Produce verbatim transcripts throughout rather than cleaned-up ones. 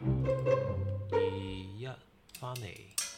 二一翻嚟，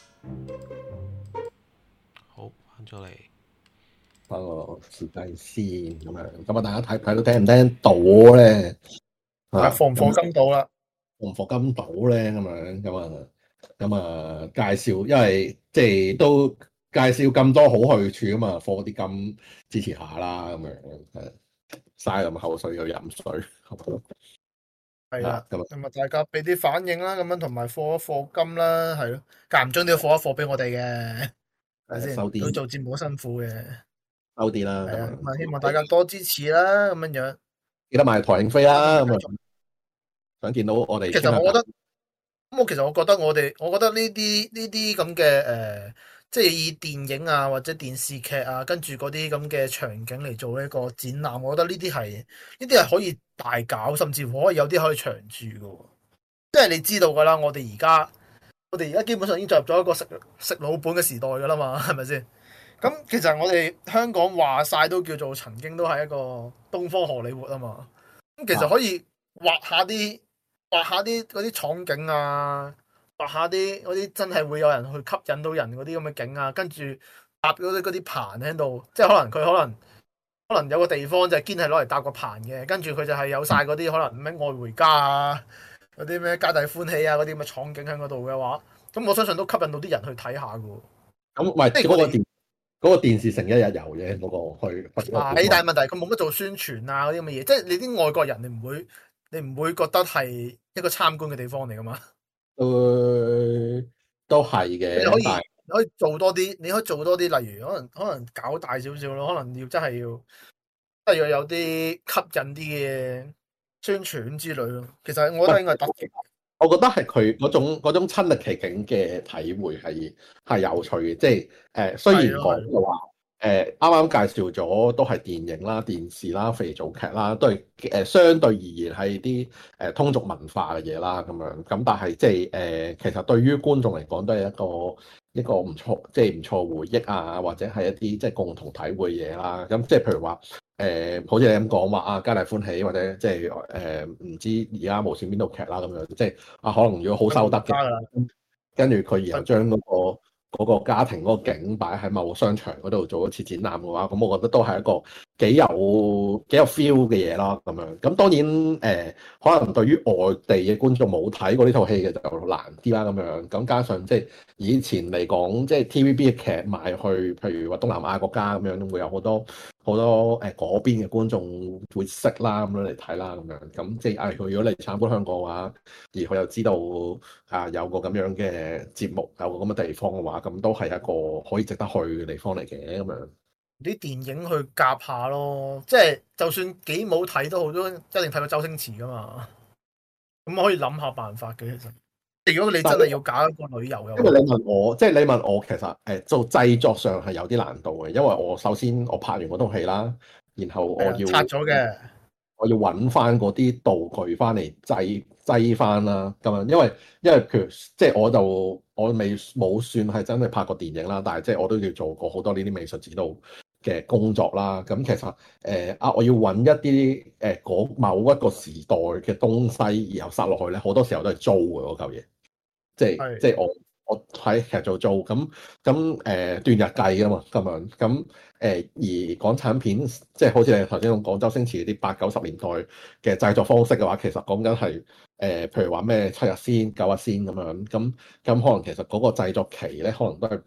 好翻咗嚟。 翻個時間先咁樣，咁啊大家睇睇到聽唔聽到咧？ 啊，課唔課金到啦？ 課唔課金到咧？咁樣咁啊咁啊介紹，因為即係都介紹咁多好去處啊嘛，課啲金支持下啦，咁樣誒嘥咁口水又飲水， 係啦， 咁啊咁啊大家俾啲反應啦，咁樣同埋課一課金啦，係咯，間唔中都要課一課俾我哋嘅，係咪先？ 收啲都做節目好辛苦嘅， 收啲啦， 係啊， 咁咁啊希望大家多支持啦，咁樣樣。 記得買台慶飛啦，咁啊想見到我哋。 其實我覺得，咁我其實我覺得我哋，我覺得呢啲呢啲咁嘅誒，即係以電影啊或者電視劇啊，跟住嗰啲咁嘅場景嚟做一個展覽，我覺得呢啲係呢啲係可以大搞，甚至乎可以有啲可以長住嘅。即係你知道噶啦，我哋而家我哋而家基本上已經進入咗一個食食老本嘅時代噶啦嘛，係咪先？咁其實我哋香港話晒都叫做曾經都係一個東方荷里活啊嘛。咁其實可以畫下啲畫下啲嗰啲廠景啊，畫下啲嗰啲真係會有人去吸引到人嗰啲咁嘅景啊，跟住搭嗰啲嗰啲棚喺度，即係可能佢可能可能有個地方就係堅係攞嚟搭個棚嘅，跟住佢就係有晒嗰啲可能咩愛回家啊，嗰啲咩皆大歡喜啊嗰啲咁嘅廠景喺嗰度嘅話，咁我相信都吸引到啲人去睇下噶。 咁喂，即係嗰個電嗰個電視城一日遊嘅嗰個去， 係，但係問題佢冇乜做宣傳啊嗰啲咁嘅嘢，即係你啲外國人你唔會你唔會覺得係一個參觀嘅地方嚟噶嘛？ 誒，都係嘅。 你可以但係你可以做多啲，你可以做多啲，例如可能可能搞大少少咯，可能要真係要真係要有啲吸引啲嘅宣傳之類咯。其實我覺得應該係得嘅。 我覺得係佢嗰種嗰種親歷其境嘅體會係係有趣嘅，即係誒、呃、雖然講嘅話誒啱啱介紹咗都係電影啦、電視啦、肥皂劇啦，都係誒、呃、相對而言係啲誒通俗文化嘅嘢啦咁樣，咁但係即係誒其實對於觀眾嚟講都係一個一個唔錯即係唔錯回憶啊，或者係一啲即係共同體會嘢啦。咁即係譬如話。誒、呃，好似你咁講話啊，皆大歡喜或者即係誒，唔知而家無線邊度劇啦咁樣，即係啊，可能如果好收得嘅，跟住佢然後將嗰、嗰個。嗰個家庭嗰個景擺喺某個商場嗰度做一次展覽嘅話，咁我覺得都係一個幾有幾有 feel 嘅嘢啦。咁樣咁當然誒、呃，可能對於外地嘅觀眾冇睇過呢套戲嘅就難啲啦。咁樣咁加上即係以前嚟講，即係 T V B 嘅劇賣去，譬如話東南亞國家咁樣，會有好多好多誒嗰邊嘅觀眾會識啦，咁樣嚟睇啦。咁樣咁即係誒，佢如果嚟參觀香港嘅話，而佢又知道啊有個咁樣嘅節目，有個咁嘅地方嘅話。咁都係一個可以值得去嘅地方嚟嘅，咁樣啲電影去夾下咯，即係就算幾冇睇都好，都一定睇過周星馳噶嘛。咁可以諗下辦法嘅，其實如果你真係要搞一個旅遊嘅， 因為你問我，即係你問我，其實誒做製作上係有啲難度嘅，因為我首先我拍完嗰套戲啦，然後我要拆咗嘅， 我要揾翻嗰啲道具翻嚟製製翻啦，咁樣，因為因為譬如即係我就我未冇算係真係拍過電影啦，但係即係我都要做過好多呢啲美術指導嘅工作啦。咁其實誒啊，我要揾一啲誒嗰某一個時代嘅東西，然後塞落去咧，好多時候都係租嘅嗰嚿嘢。即係即係我我喺劇組做咁咁誒斷日計噶嘛咁樣咁誒、呃、而港產片即係好似你頭先講廣州星馳啲八九十年代嘅製作方式嘅話，其實講緊係誒譬如話咩七日先九日先咁樣咁咁可能其實嗰個製作期咧，可能都係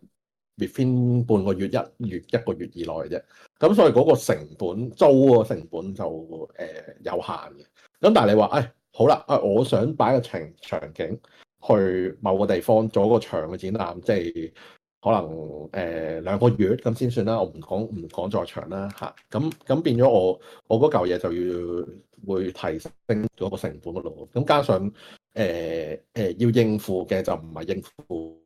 within 半個月一月一個月以內嘅啫。咁所以嗰個成本租嗰個成本就誒、呃、有限嘅。咁但係你話誒、哎、好啦啊，我想擺個場場景。去某個地方做一個長嘅展覽，即係可能誒、呃、兩個月咁先算啦。我唔講唔講再長啦嚇。咁咁變咗我我嗰嚿嘢就要會提升嗰個成本嗰度。咁加上誒誒、呃呃、要應付嘅就唔係應付，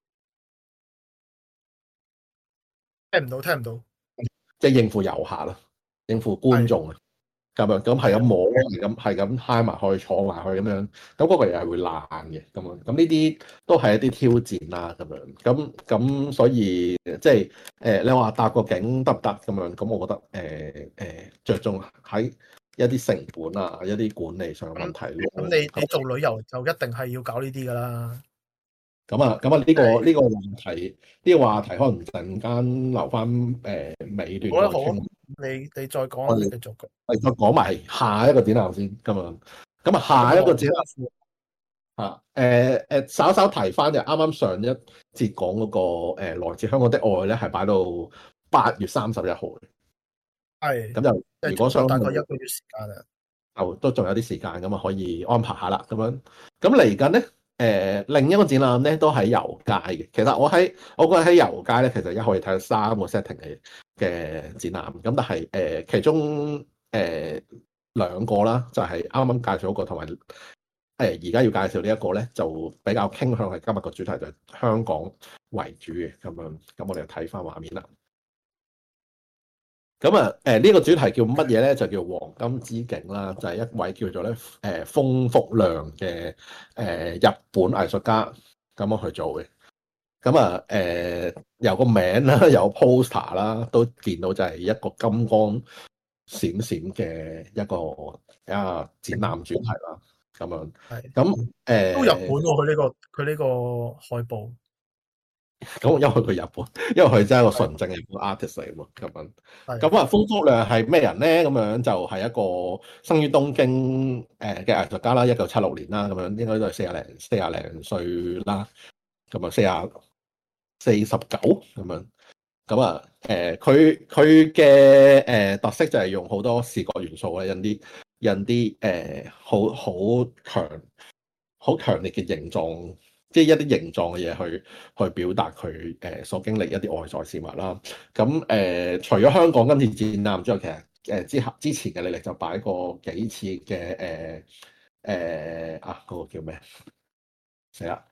聽唔到聽唔到， 即係應付遊客啦，應付觀眾啊。咁樣咁係咁摸，係咁係咁揩埋去，坐埋去咁樣，咁嗰個嘢係會爛嘅咁樣，咁呢啲都係一啲挑戰啦咁樣，咁咁所以即係誒你話搭個景得唔得咁樣？咁我覺得誒誒着重喺一啲成本啊，一啲管理上嘅問題咯。 咁你你做旅遊就一定係要搞呢啲㗎啦。 咁啊，咁啊，呢個呢個話題，呢個話題可能陣間留翻誒尾段再好啊好啊傾。 你你再講啊， 我哋你繼續講。 我哋再講埋下一個展覽先，咁啊，咁啊，下一個展覽啊，誒誒，稍稍提翻就啱啱上一節講嗰個誒來自香港的愛咧，係擺到八月三十一號嘅。 係， 咁就即如果想係大概一個月時間啊。 就都仲有啲時間咁啊，可以安排下啦。咁樣咁嚟緊咧，誒、呃、另一個展覽咧都喺油街嘅。其實我喺我覺得喺油街咧，其實而家可以睇到三個 setting 嘅嘅展覽。咁但係誒、呃、其中誒、呃、兩個啦，就係啱啱介紹嗰個，同埋誒而家要介紹呢一個咧，就比較傾向係今日個主題就係香港為主嘅咁樣。咁我哋就睇翻畫面啦。咁啊，誒呢個主題叫乜嘢咧？就叫黃金之境啦，就係、是、一位叫做咧誒豐福亮嘅誒、呃、日本藝術家咁樣去做嘅。咁啊誒由個名啦，有 poster 啦，都見到就係一個金光閃閃嘅一個啊展覽主題啦。咁樣係咁誒都日本喎，佢呢個佢呢個海報。 咁因為佢日本，因為佢真係一個純正嘅日本 artist 嚟喎，咁樣。 係咁啊，豐福亮係咩人咧？咁樣就係一個生於東京誒嘅藝術家啦，一九七六年啦，咁樣應該都係四廿零四廿零歲啦，咁啊四廿四十九咁樣。咁啊誒，佢佢嘅誒特色就係用好多視覺元素咧，印啲印啲誒好好強好強烈嘅形狀。即係一啲形狀嘅嘢去去表達佢誒所經歷一啲外在事物啦。咁誒、呃，除咗香港今次展覽之外，其實誒之後之前嘅歷歷就擺過幾次嘅誒誒啊嗰、那個叫咩？死啦！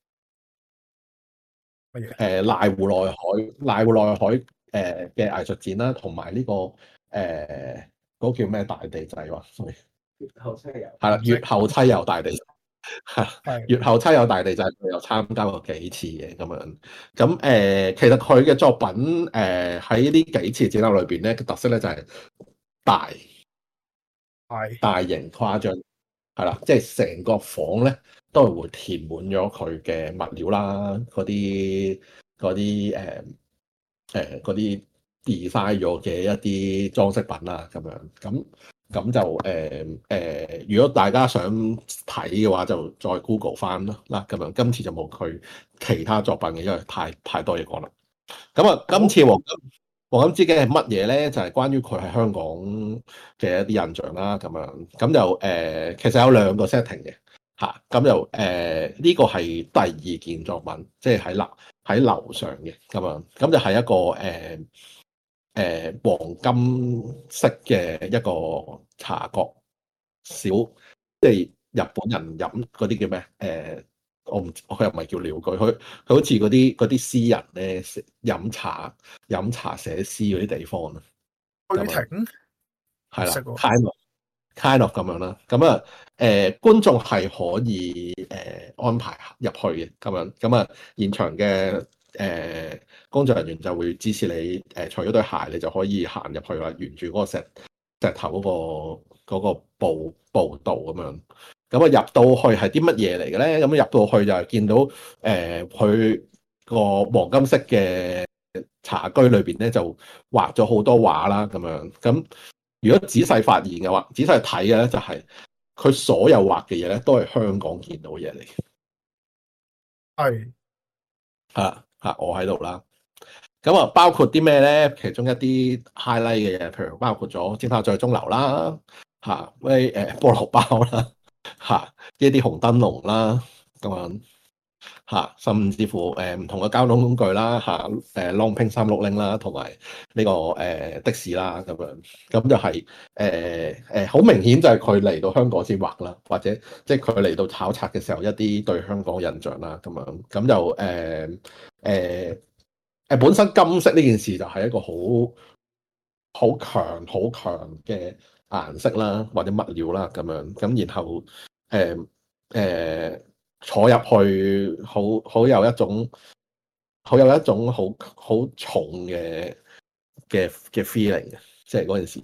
乜嘢？ 誒瀨戶內海瀨戶內海誒嘅藝術展啦，同埋呢個誒嗰、呃那個叫咩大地祭喎？月後妻遊係啦，月後妻遊大地祭。係，月後妻有大地就係佢有參加過幾次嘅咁樣，咁誒、呃，其實佢嘅作品誒喺呢幾次展覽裏邊咧，嘅特色咧就係大係大型誇張，係啦，即係成個房咧都係會填滿咗佢嘅物料啦，嗰啲嗰啲誒誒嗰啲 design 咗嘅一啲裝飾品啦，咁樣咁。咁就誒誒、呃呃，如果大家想睇嘅話，就再 Google 翻啦。嗱，咁樣今次就冇佢其他作品嘅，因為太太多嘢講啦。咁啊，今次黃金黃金之境係乜嘢咧？就係、是、關於佢喺香港嘅一啲印象啦。咁樣咁就誒、呃，其實有兩個 setting 嘅嚇。咁就誒呢個係第二件作品，即係喺樓喺樓上嘅咁樣。咁就係一個誒。呃誒、呃、黃金色嘅一個茶角，小即係日本人飲嗰啲叫咩？誒、呃，我唔，佢又唔係叫寮居，佢佢好似嗰啲嗰啲詩人咧飲茶飲茶寫詩嗰啲地方啊。 虛庭係啦啦 ，kind of kind of 咁樣啦。咁啊誒，觀眾係可以誒、呃、安排入去嘅咁樣。咁啊，現場嘅誒。呃工作人員就會支持你，誒、呃，除咗對鞋，你就可以行入去啦，沿住嗰個石石頭嗰、嗰個嗰、嗰個步步道咁樣。咁啊，入到去係啲乜嘢嚟嘅咧？咁入到去就係見到誒，佢、呃、個黃金色嘅茶居裏邊咧，就畫咗好多畫啦，咁樣。咁如果仔細發現嘅話，仔細睇嘅咧，就係佢所有畫嘅嘢咧，都係香港見到嘅嘢嚟嘅。 係啊啊，我喺度啦。咁啊，包括啲咩咧？其中一啲 highlight 嘅嘢，譬如包括咗尖沙咀鐘樓啦，嚇，喂誒菠蘿包啦，嚇，呢啲紅燈籠啦，咁樣嚇，甚至乎誒唔同嘅交通工具啦，嚇，誒 Longping 三六零啦，同埋呢個誒的士啦，咁樣，咁就係誒誒好明顯就係佢嚟到香港先畫啦，或者即係佢嚟到考察嘅時候一啲對香港印象啦，咁樣，咁就誒誒。呃呃誒本身金色呢件事就係一個好好強好強嘅顏色啦，或者物料啦咁樣，咁然後誒誒、呃呃、坐入去好好有一種好有一種好好重嘅嘅嘅 feeling 嘅，即係嗰陣時。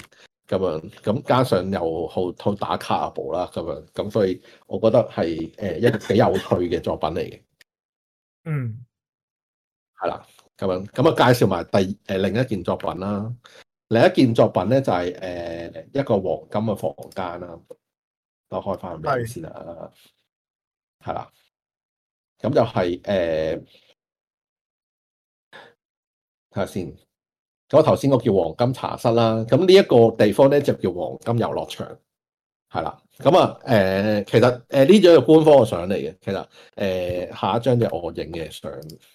咁樣，咁加上又好好打卡啊部啦，咁樣，咁所以我覺得係誒一個幾有趣嘅作品嚟嘅。 嗯， 係啦，咁樣咁啊，介紹埋第誒、呃、另一件作品啦。另一件作品咧就係、是、誒、呃、一個黃金嘅房間啦。我開翻名先啦，係啦，咁就係誒睇下先。咁我頭先個叫黃金茶室啦，咁呢一個地方咧就叫黃金遊樂場，係啦。咁啊誒，其實誒呢張係官方嘅相嚟嘅，其實誒、呃、下一張就我影嘅相，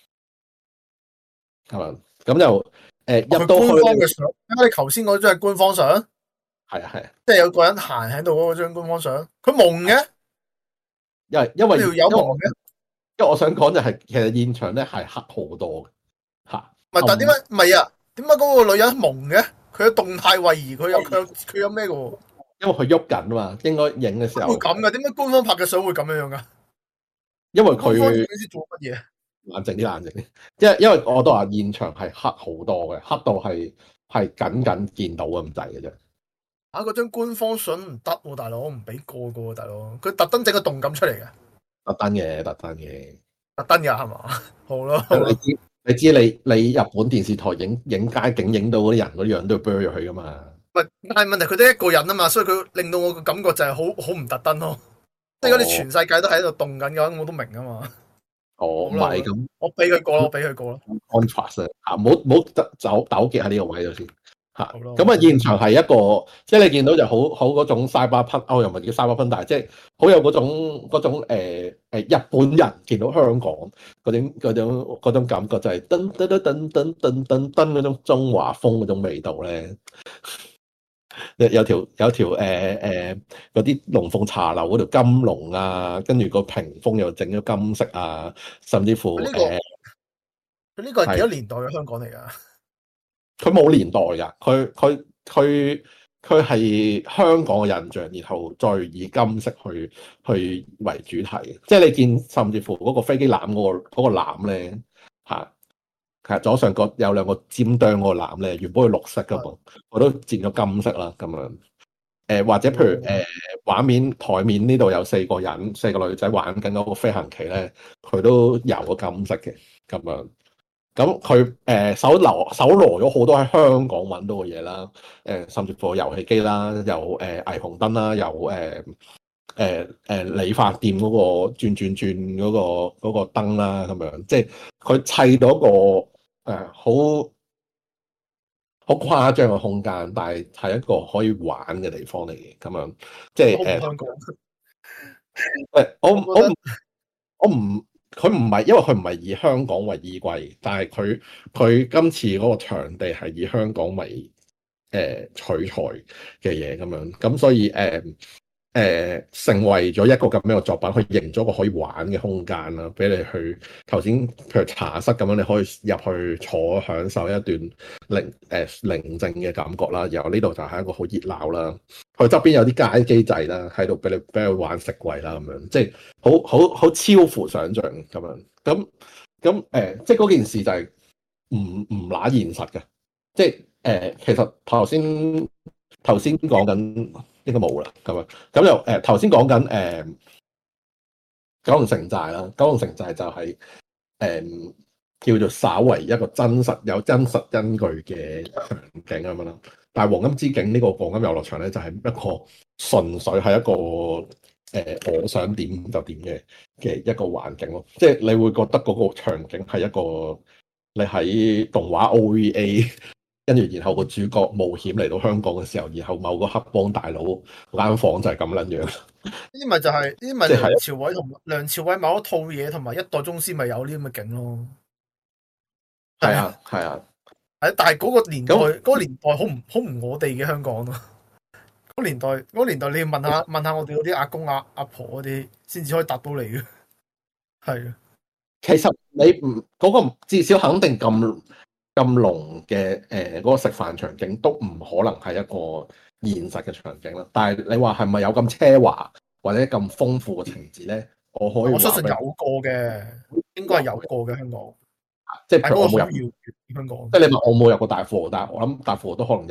係嘛？咁就誒、呃、入到去， 官方嘅相，因為你頭先嗰張係官方相， 係啊係啊， 即係有個人行喺度嗰張官方相，佢蒙嘅， 因為因為條友蒙嘅， 因為我想講就係、是、其實現場咧係黑好多嘅嚇， 唔係，但係點解唔係啊？點解嗰個女人蒙嘅？佢有動態位移，佢有佢有佢有咩嘅喎？ 因為佢喐緊啊嘛，應該影嘅時候會咁嘅？點解官方拍嘅相會咁樣樣噶？ 因為官方佢知做乜嘢？ 冷靜啲，冷靜啲，因為因為我都話現場係黑好多嘅，黑到係係僅僅見到咁滯嘅啫。 啊！嗰張官方相唔得喎，大佬，我唔俾過嘅喎，大佬，佢特登整個動感出嚟嘅， 特登嘅，特登嘅， 特登嘅係嘛？好咯， 你知你知你你日本電視台影影街景影到嗰啲人嗰啲樣都要 blur 入去噶嘛？ 喂，但係問題佢得一個人啊嘛，所以佢令到我個感覺就係好好唔特登咯。即係如果你全世界都喺度動緊嘅話，我都明啊嘛。 哦，唔係咁， 我俾佢過啦，我俾佢過啦。 contrast 啊，唔好唔好走糾結喺呢個位度先嚇。咁啊， 好現場係一個，即係你見到就好好嗰種 cyberpunk，哦又唔係叫 cyberpunk，但係即係好有嗰種嗰種誒、呃、日本人見到香港嗰種嗰種嗰種感覺，就係噔噔噔噔噔噔噔噔嗰種中華風嗰種味道咧。有有條有條誒誒嗰啲龍鳳茶樓嗰條金龍啊，跟住個屏風又整咗金色啊，甚至乎誒， 佢呢個係幾多年代嘅香港嚟㗎？ 佢冇年代㗎，佢佢佢佢係香港嘅印象，然後再以金色去去為主題，即係你見甚至乎嗰個飛機欖嗰、嗰個嗰、嗰個欖咧嚇。其實左上角有兩個尖端嗰個籃咧，原本係綠色噶嘛，我都剪咗金色啦咁樣。誒、呃、或者譬如誒、呃、畫面台面呢度有四個人，四個女仔玩緊嗰個飛行棋咧，佢都油咗金色嘅咁樣。咁佢誒搜羅搜羅咗好多喺香港揾到嘅嘢啦，誒、呃、甚至乎遊戲機啦，有誒、呃、霓虹燈啦，有誒誒誒理髮店嗰個轉轉轉嗰、嗰個嗰、嗰個燈啦咁樣，即係佢砌到一個。誒，好好誇張嘅空間，但係係一個可以玩嘅地方嚟嘅，咁樣即係誒。香港誒，我我唔我唔，佢唔係，因為佢唔係以香港為依歸，但係佢佢今次嗰個場地係以香港為誒、呃、取材嘅嘢咁樣，咁所以誒。呃誒、呃、成為咗一個咁樣嘅作品，去營咗個可以玩嘅空間啦，俾你去頭先譬如茶室咁樣，你可以入去坐享受一段寧誒寧靜嘅感覺啦。然後呢度就係一個好熱鬧啦，佢側邊有啲街機仔啦，喺度俾你俾佢玩食櫃啦咁樣，即係好好好超乎想像咁樣。咁咁誒，即係嗰件事就係唔唔乸現實嘅，即係誒、呃、其實頭先頭先講緊。應該冇啦，咁啊，咁就誒頭先講緊誒九龍城寨啦，九龍城寨就係、是、誒、呃、叫做稍為一個真實有真實根據嘅場景咁樣啦。但係黃金之境呢個黃金遊樂場咧，就係、是、一個純粹係一個誒、呃、我想點就點嘅嘅一個環境咯。即係你會覺得嗰個場景係一個你喺動畫 O V A。跟住，然後個主角冒險嚟到香港嘅時候，然後某個黑幫大佬間房就係咁撚樣。呢啲咪就係呢啲咪梁朝偉同梁朝偉某一套嘢，同埋一代宗師咪有呢咁嘅景咯。 係啊，係啊， 係，但係嗰個年代，嗰、嗰個年代好唔好唔我哋嘅香港咯。嗰年代，嗰、嗰個、年代你要問下問下我哋嗰啲阿公阿阿婆嗰啲，先至可以答到你嘅。係啊， 其實你唔嗰、嗰個至少肯定咁。咁濃嘅誒嗰個食飯場景都唔可能係一個現實嘅場景啦，但係你話係咪有咁奢華或者咁豐富嘅情節咧？我可以我相信有過嘅，應該係有過嘅香港。 即係譬如我冇入香港， 即係你問我冇入過大富豪，但係我諗大富豪都可能有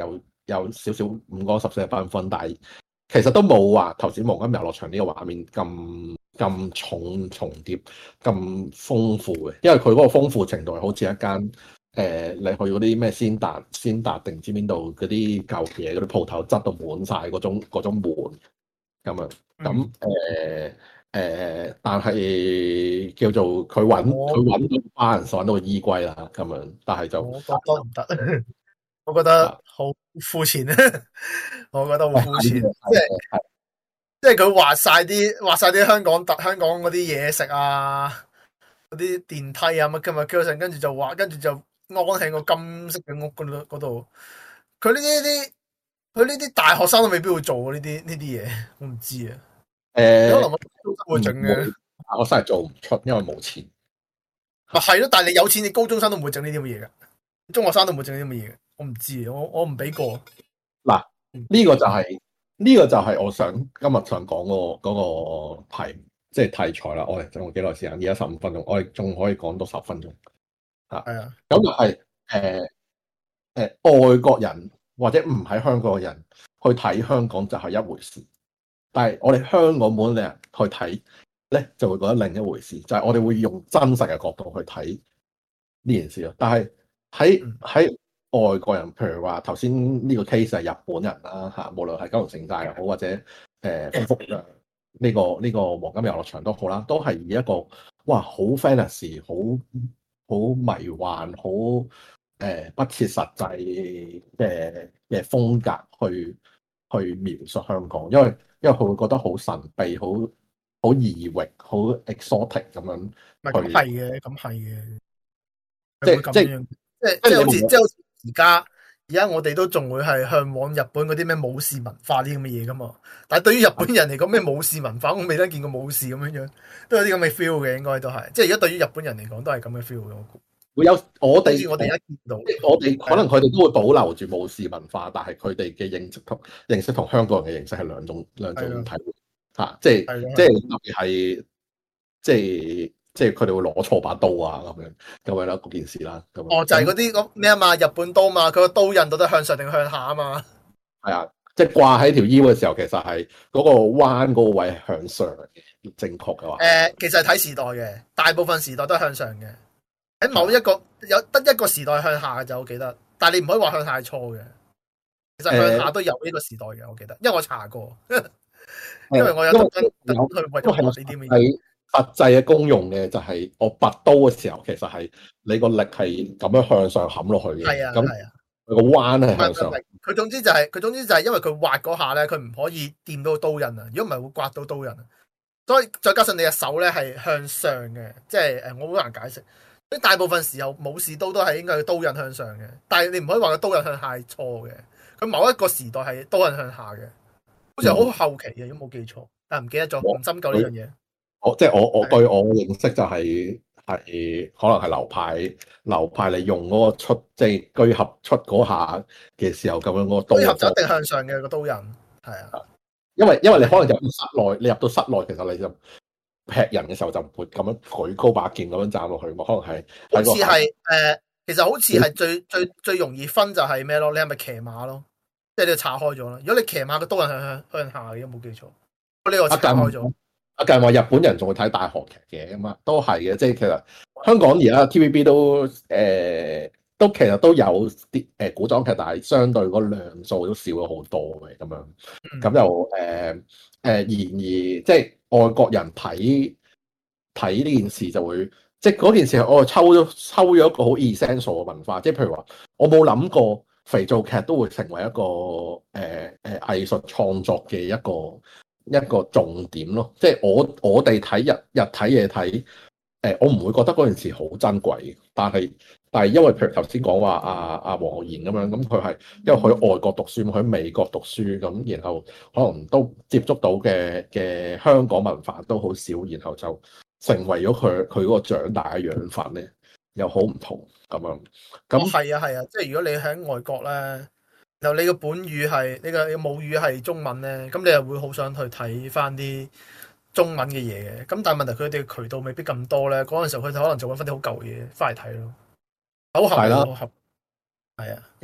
有少少五個十四繽紛，但係其實都冇話頭先黃金遊樂場呢個畫面咁咁重重疊咁豐富嘅，因為佢嗰個豐富程度係好似一間誒、呃、你去嗰啲咩先達先達定唔知邊度嗰啲舊嘢嗰啲鋪頭，執到滿晒嗰種嗰種門咁啊，咁誒誒，但係叫做佢揾佢揾到班人揾到衣歸啦咁樣，但係就我覺得唔得。我覺得好膚淺啊！我覺得好膚淺，即係即係佢畫晒啲畫晒啲香港特香港嗰啲嘢食啊，嗰啲電梯啊乜今日叫成，跟住就畫，跟住就安喺個金色嘅屋嗰度。佢呢啲佢呢啲大學生都未必會做呢啲呢啲嘢，我唔知啊。誒、欸，可能我高中會整嘅， 我真係做唔出，因為冇錢。 啊係咯，但係你有錢，你高中生都唔會整呢啲咁嘅嘢噶，中學生都唔會整呢啲咁嘅嘢。我唔知，我我唔俾過。 嗱，呢個就係呢個就係我想今日想講嗰個嗰個題，即係題材啦。我哋仲有幾耐時間？而家十五分鐘，我哋仲可以講到十分鐘。嚇，係啊。咁就係誒誒外國人或者唔喺香港嘅人去睇香港就係一回事，但係我哋香港本地人去睇咧就會覺得另一回事，就係我哋會用真實嘅角度去睇呢件事咯。但係喺喺外國人，譬如話頭先呢個 case 係日本人啦嚇，無論係九龍城寨又好，或者誒豐福呢個呢個黃金遊樂場都好啦，都係以一個哇好 fantasy、好好迷幻、好誒、呃、不切實際嘅嘅風格去去描述香港，因為因為佢會覺得好神秘、好好異域、好 exotic 咁樣。 唔係咁係嘅，咁係嘅， 即係即係即係即係好似即係好似而家而家我哋都仲會係向往日本嗰啲咩武士文化啲咁嘅嘢噶嘛，但係對於日本人嚟講，咩武士文化我未得見過武士咁樣樣，都有啲咁嘅 feel 嘅，應該都係，即係而家對於日本人嚟講都係咁嘅 feel 嘅，我估會有我哋我哋一見到， 我哋可能佢哋都會保留住武士文化，但係佢哋嘅認識同認識同香港人嘅認識係兩種兩種體會嚇，即係即係特別係即係。即係佢哋會攞錯把刀啊，咁樣咁樣啦，嗰件事啦。咁哦，就係嗰啲咁咩啊嘛，日本刀嘛，佢個刀刃到底向上定向下啊嘛。 係啊，即係掛喺條腰嘅時候，其實係嗰個彎嗰個位係向上嘅，正確嘅話。誒、 呃，其實係睇時代嘅，大部分時代都係向上嘅。喺某一個有得一個時代向下嘅就我記得，但係你唔可以話向下係錯嘅。其實向下都有呢個時代嘅，我記得，因為我查過，因為我有特登特登去為咗學呢啲乜嘢。 實際嘅功用嘅就係我拔刀嘅時候，其實係你個力係咁樣向上冚落去嘅。 係啊， 咁係啊， 佢個彎係向上。 佢總之就係、是、佢總之就係因為佢滑嗰下咧，佢唔可以掂到刀刃啊！如果唔係會刮到刀刃啊。所以再加上你嘅手咧係向上嘅，即係誒，我好難解釋。所以大部分時候武士刀都係應該係刀刃向上嘅，但係你唔可以話個刀刃向下係錯嘅。佢某一個時代係刀刃向下嘅，好似係好後期嘅，如果冇記錯，但係唔記得咗，唔深究呢樣嘢。 我即係我我對我認識就係係可能係流派流派你用嗰個出即係居合出嗰下嘅時候咁樣嗰個刀， 居合就一定向上嘅個刀刃，係啊， 因為因為你可能入到室內，你入到室內其實你就劈人嘅時候就唔會咁樣舉高把劍咁樣斬落去嘛，可能係好似係誒，其實好似係最最最容易分就係咩咯？你係咪騎馬咯？即係你要拆開咗啦。如果你騎馬嘅刀刃向向向下嘅，有冇記錯？呢個拆開咗。 啊，近話日本人仲會睇大河劇嘅咁啊，都係嘅，即係其實香港而家 T V B 都誒、呃、都其實都有啲誒古裝劇，但係相對個量數都少咗好多嘅咁樣，咁就誒誒，然而即係外國人睇睇呢件事就會，即係嗰件事我抽咗抽咗一個好 essential 嘅文化，即係譬如話，我冇諗過肥皂劇都會成為一個誒誒藝術創作嘅一個。一個重點咯，即係我我哋睇日日睇嘢睇，誒我唔會覺得嗰件事好珍貴，但係但係因為譬如頭先講話阿阿黃浩然咁樣，咁佢係因為佢喺外國讀書，佢喺美國讀書，咁然後可能都接觸到嘅嘅香港文化都好少，然後就成為咗佢佢嗰個長大嘅養分咧，又好唔同咁樣。咁係啊係啊，即係如果你喺外國咧。就你個本語係你個母語係中文咧，咁你又會好想去睇翻啲中文嘅嘢嘅。咁但係問題佢哋嘅渠道未必咁多咧。嗰陣時候佢哋可能就揾翻啲好舊嘢翻嚟睇咯。好合理，好合。係啊。 咁咁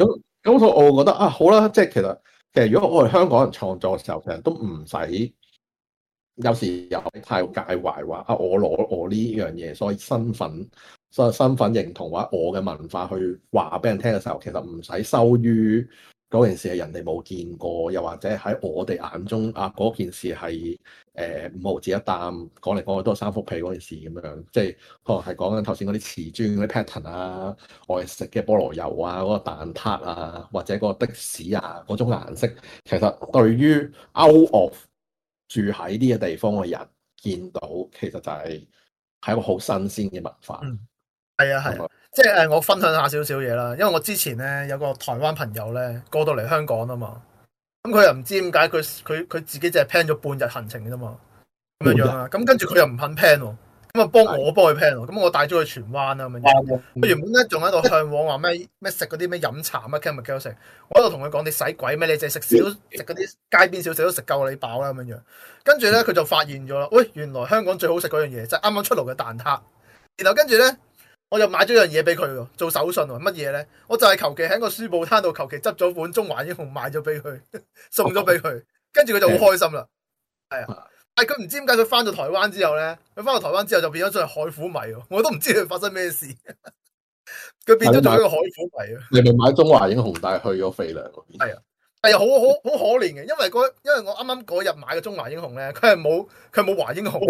咁所以我會覺得啊，好啦，即係其實其實如果我係香港人創作嘅時候，其實都唔使有時有太介懷話啊，我攞我呢樣嘢，所以身份所以身份認同或者我嘅文化去話俾人聽嘅時候，其實唔使羞於嗰件事係人哋冇見過，又或者喺我哋眼中啊嗰件事係誒五毫子一擔，講嚟講去都係三幅被嗰件事咁樣，即係可能係講緊頭先嗰啲瓷磚嗰啲 pattern 啊，我哋食嘅菠蘿油啊，嗰、嗰個蛋撻啊，或者嗰個的士啊嗰種顏色，其實對於 out of 住喺呢個地方嘅人見到，其實就係係一個好新鮮嘅文化。 嗯，係啊係啊，即係誒，我分享下少少嘢啦。因為我之前咧有個台灣朋友咧過到嚟香港啊嘛，咁佢又唔知點解佢佢佢自己淨係 plan 咗半日行程嘅啫嘛，咁樣樣啦。咁跟住佢又唔肯 plan 喎。咁啊，幫我幫佢 plan 喎，咁我帶咗佢荃灣啦咁樣。佢原本咧仲喺度向往話咩咩食嗰啲咩飲茶乜 chemical 食，我喺度同佢講你使鬼咩？你淨係食少食嗰啲街邊小食都食夠你飽啦咁樣樣。跟住咧佢就發現咗啦，喂，原來香港最好食嗰樣嘢就係啱啱出爐嘅蛋撻。然後跟住咧我就買咗樣嘢俾佢喎，做手信喎，乜嘢咧？我就係求其喺個書報攤度求其執咗本《中華英雄》買咗俾佢，送咗俾佢，跟住佢就好開心啦。係啊。但係佢唔知點解佢翻到台灣之後咧，佢翻到台灣之後就變咗做海虎迷喎，我都唔知佢發生咩事。佢變咗做一個海虎迷啊！ 你咪買中華英雄，但係去咗肥良嗰邊。係啊，係啊，好好好可憐嘅，因為嗰因為我啱啱嗰日買嘅中華英雄咧，佢係冇佢冇華英雄。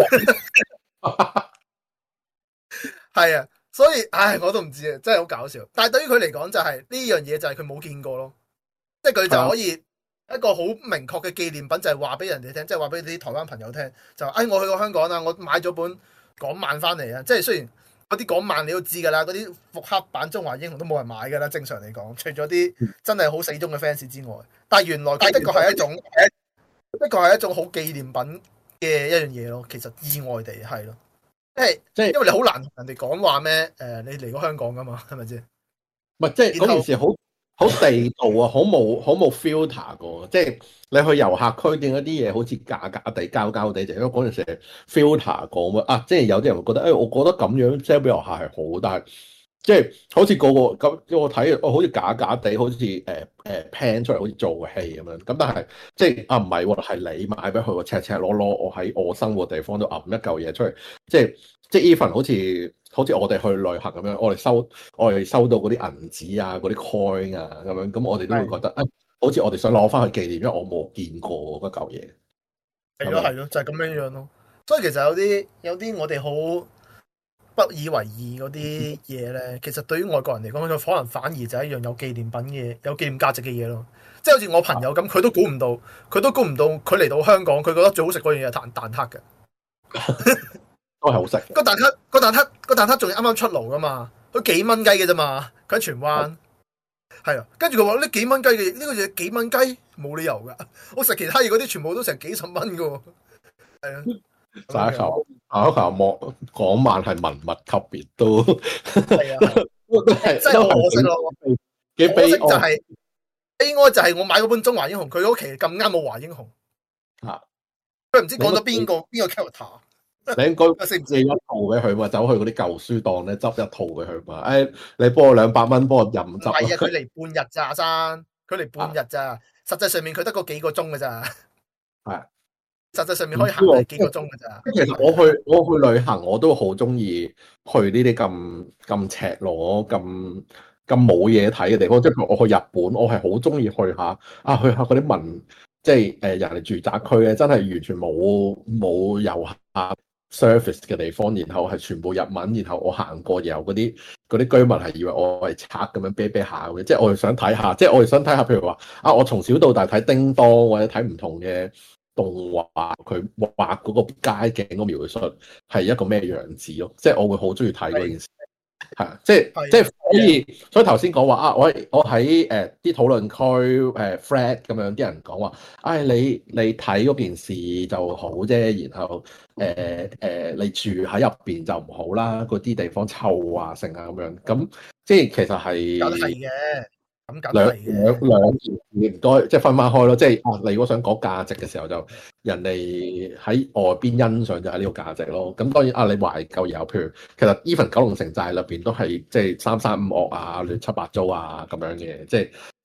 係啊，所以唉，我都唔知啊，真係好搞笑。但係對於佢嚟講就係、是、呢樣嘢就係佢冇見過咯，即係佢就可以。一個好明確嘅紀念品就係話俾人哋聽，即係話俾啲台灣朋友聽，就誒、哎、我去過香港啊，我買咗本港漫翻嚟啊！即係雖然嗰啲港漫你都知㗎啦，嗰啲復刻版中華英雄都冇人買㗎啦，正常嚟講，除咗啲真係好死忠嘅 fans 之外，但係原來佢的確係一種，的確係一種好紀念品嘅一樣嘢咯。其實意外地係咯，即係即係因為你好難同人哋講話咩誒、呃，你嚟過香港㗎嘛，係咪先？ 唔係即係嗰件事好。好地道啊，好冇好冇 filter 過，即係你去遊客區見嗰啲嘢好似假假地、膠膠地，就因為嗰陣時係 filter 過嘛啊！即係有啲人會覺得，誒、哎，我覺得咁樣 sell 俾遊客係好，但係即係好似個個咁，我睇哦，好似假假地，好似誒誒 plan 出嚟，好似做戲咁樣。咁但係即係啊，唔係喎，係你買俾佢個赤赤裸裸，我喺我生活地方度揞一嚿嘢出嚟，即係即係 even 好似。好似我哋去旅行咁樣，我哋收我哋收到嗰啲銀紙啊、嗰啲 coin 啊咁樣，咁我哋都會覺得啊，好似我哋想攞翻去紀念，因為我冇見過嗰嚿嘢。 係咯係咯，就係、是、咁樣樣咯。所以其實有啲有啲我哋好不以為意嗰啲嘢咧，其實對於外國人嚟講，佢可能反而就係一樣有紀念品嘅、有紀念價值嘅嘢咯。即係好似我朋友咁，佢都估唔到，佢都估唔到，佢嚟到香港，佢覺得最好食嗰樣嘢係蛋蛋撻嘅。 都係好食。 個蛋撻，個蛋撻，個蛋撻仲要啱啱出爐噶嘛？佢幾蚊雞嘅啫嘛？佢喺荃灣，係啊。跟住佢話呢幾蚊雞嘅呢個嘢幾蚊雞，冇理由噶。我食其他嘢嗰啲全部都成幾十蚊噶喎。係啊。 下一球，下一球莫港漫係文物級別都係啊，真係好可惜咯。 幾悲哀就係悲哀就係我買嗰本中華英雄，佢嗰期咁啱冇華英雄。 啊！ 佢唔知講咗邊個邊個 character。 你應該借一套俾佢嘛，走去嗰啲舊書檔咧執一套俾佢嘛。誒、哎，你幫我兩百蚊幫我任執。係啊， 佢嚟半日咋，生佢嚟半日咋、啊，實際上面佢得個幾個鐘㗎咋。係、啊，實際上面可以行嚟幾個鐘㗎咋。 其實我去我去旅行我都好中意去呢啲咁咁赤裸、咁咁冇嘢睇嘅地方。即係譬如我去日本，我係好中意去下啊，去下嗰啲民，即係誒人哋住宅區咧，真係完全冇冇遊客 service 嘅地方，然後係全部日文，然後我行過，然後嗰啲嗰啲居民係以為我係賊咁樣啤啤下嘅，即係我哋想睇下，即係我哋想睇下，譬如話啊，我從小到大睇叮當或者睇唔同嘅動畫，佢畫嗰個街景個描述係一個咩樣子咯，即係我會好中意睇嗰件事。係啊，即係即係所以，所以頭先講話啊，我我喺誒啲討論區誒 flat 咁樣啲人講話，唉、哎，你你睇嗰件事就好啫，然後誒誒、呃呃、你住喺入邊就唔好啦，嗰啲地方臭啊，成啊咁樣，咁即係其實係咁係嘅，咁梗兩係嘅兩兩件事唔該，即係分翻開咯，即係啊，你如果想講價值嘅時候就。人哋喺外邊欣賞就係呢個價值咯。咁當然啊，你懷舊有，譬如其實 even 九龍城寨入邊都係即係三山五岳啊、亂七八糟啊咁樣嘅，即係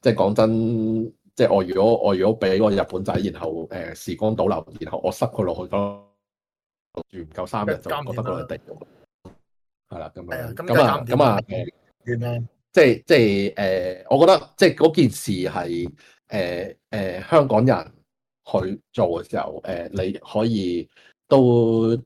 即係講真，即係我如果我如果俾個日本仔，然後誒、呃、時光倒流，然後我塞佢落去嗰住唔夠三日，就覺得嗰度係地獄。係啦，咁樣咁啊咁啊誒，即係即係誒，我覺得即係嗰件事係誒誒香港人去做嘅時候，誒、呃、你可以都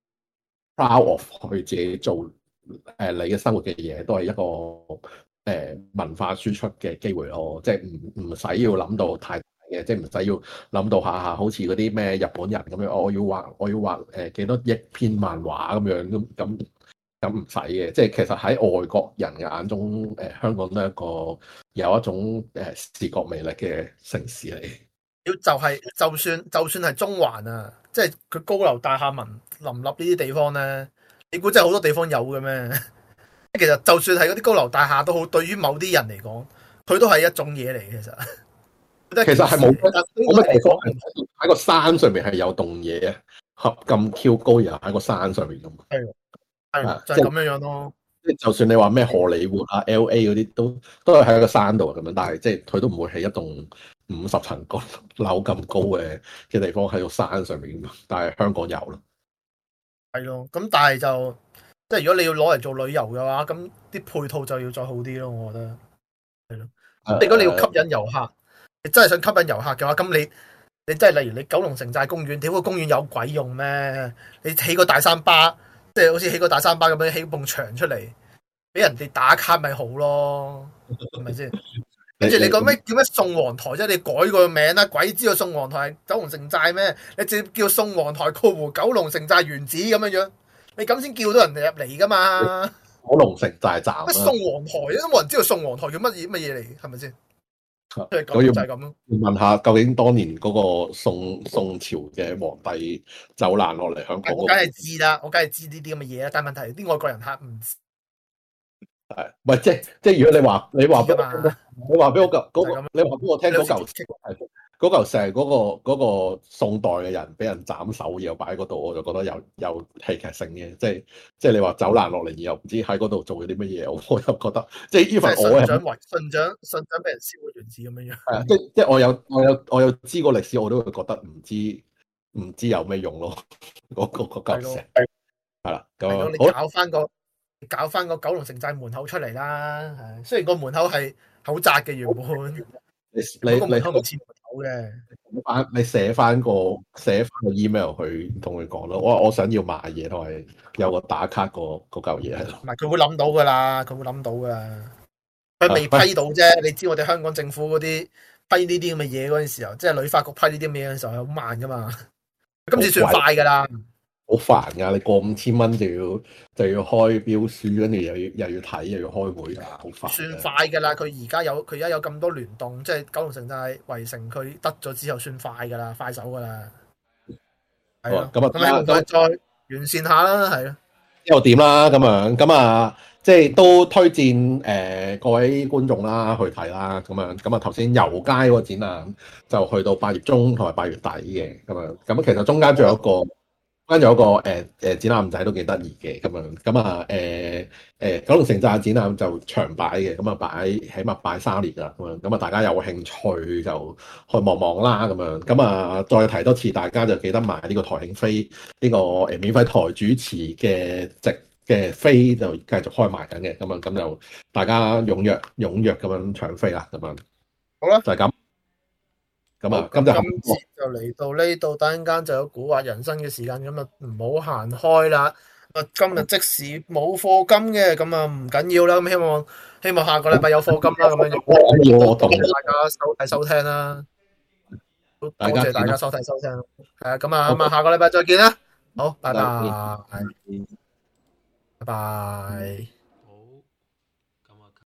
proud of 去自己做誒、呃、你嘅生活嘅嘢，都係一個誒、呃、文化輸出嘅機會咯。即係唔唔使要諗到太大嘅，即係唔使要諗到下下好似嗰啲咩日本人咁樣，我要畫我要畫誒幾多億篇漫畫咁樣咁咁。咁唔使嘅，即係其實喺外國人嘅眼中，誒、呃、香港都係一個有一種誒、呃、視覺魅力嘅城市嚟。 要就係、是、就算就算係中環啊，即係佢高樓大廈民林立呢啲地方咧，你估真係好多地方有嘅咩？其實就算係嗰啲高樓大廈都好，對於某啲人嚟講，佢都係一種嘢嚟嘅。其實其實係冇冇乜地方喺個山上面係有棟嘢啊，合咁 Q 高又喺個山上面咁。 係。係就係、是、咁樣樣咯， 即係就算你話咩荷里活啊、L A 嗰啲都都係喺個山度咁樣，但係即係佢都唔會起一棟五十層高樓咁高嘅嘅地方喺個山上面，但係香港有咯。 係咯，咁但係就即係如果你要攞嚟做旅遊嘅話，咁啲配套就要再好啲咯，我覺得係咯。如果你要吸引遊客，你真係想吸引遊客嘅話，咁你你真係例如你九龍城寨公園，屌個公園有鬼用咩？你起個大三巴。即係好似起個大三巴咁樣起埲牆出嚟，俾人哋打卡咪好咯，係咪先？跟住你講咩叫咩宋皇台啫？你改個名啦，鬼知道宋皇台係九龍城寨咩？你直接叫宋皇台括弧九龍城寨原址咁樣樣，你咁先叫到人哋入嚟噶嘛？ 九龍城寨站啊！ 宋皇台都冇人知道宋皇台叫乜嘢乜嘢嚟，係咪先？ 我要就係咁咯。 問下究竟當年嗰個宋宋朝嘅皇帝走難落嚟香港， 我梗係知啦，我梗係知呢啲咁嘅嘢啦。但係問題啲外國人客唔知。 係，唔係即係即係如果你話你話俾我，你話俾我嚿嗰個，你話俾我聽嗰嚿係嗰嚿石嗰個嗰個宋代嘅人俾人斬手，然後擺喺嗰度，我就覺得有有戲劇性嘅。即係即係你話走難落嚟，然後唔知喺嗰度做咗啲乜嘢，我又覺得即係 even 我係信長為信長信長俾人燒咗原子咁樣樣。 係啊，即即係我有我有我有知過歷史，我都會覺得唔知唔知有咩用咯。嗰嗰嗰嚿石係啦，咁你搞翻個。搞翻個九龍城寨門口出嚟啦，係雖然個門口係好窄嘅原本， 你你個門口唔似門口嘅， 翻你寫翻個寫翻個 email 去同佢講咯，我我想要買嘢同埋有個打卡個嗰嚿嘢喺度。 唔係佢會諗到噶啦，佢會諗到噶，佢未批到啫。你知我哋香港政府嗰啲批呢啲咁嘅嘢嗰陣時候，即係旅發局批呢啲咁嘅嘢嘅時候係好慢噶嘛，今次算快噶啦。 好煩噶，你過五千蚊就要就要開標書，跟住又要又要睇又要開會啊，好煩。 算快噶啦，佢而家有佢而家有咁多聯動，即係九龍城寨圍城，佢得咗之後算快噶啦，快手噶啦。係啊，咁啊，咁希望再再完善下啦，係咯。 又點啦？咁樣咁啊，即係都推薦誒、呃、各位觀眾啦去睇啦。咁樣咁啊，頭先遊街嗰個展覽就去到八月中同埋八月底嘅咁樣。咁其實中間仲有一個。跟住有個誒誒、呃、展覽仔都幾得意嘅咁樣，咁啊誒誒九龍城寨展覽就長擺嘅，咁啊擺起碼擺三年啦咁樣，咁啊大家有興趣就去望望啦咁樣，咁啊再提多次，大家就記得買呢個台慶飛，呢、呢個誒、呃、免費台主持嘅席嘅飛就繼續開賣緊嘅，咁樣咁就大家踴躍踴躍咁樣搶飛啦，咁樣好啦， 就係咁。咁啊， 今次就嚟到呢度，等陣間就有古惑人生嘅時間，咁啊唔好行開啦。啊，今日即使冇課金嘅，咁啊唔緊要啦。咁希望希望下個禮拜有課金啦。咁樣要多謝大家收睇收聽啦。多謝大家收睇收聽。係啊，咁啊咁啊，下個禮拜再見啦。好，拜拜，拜拜。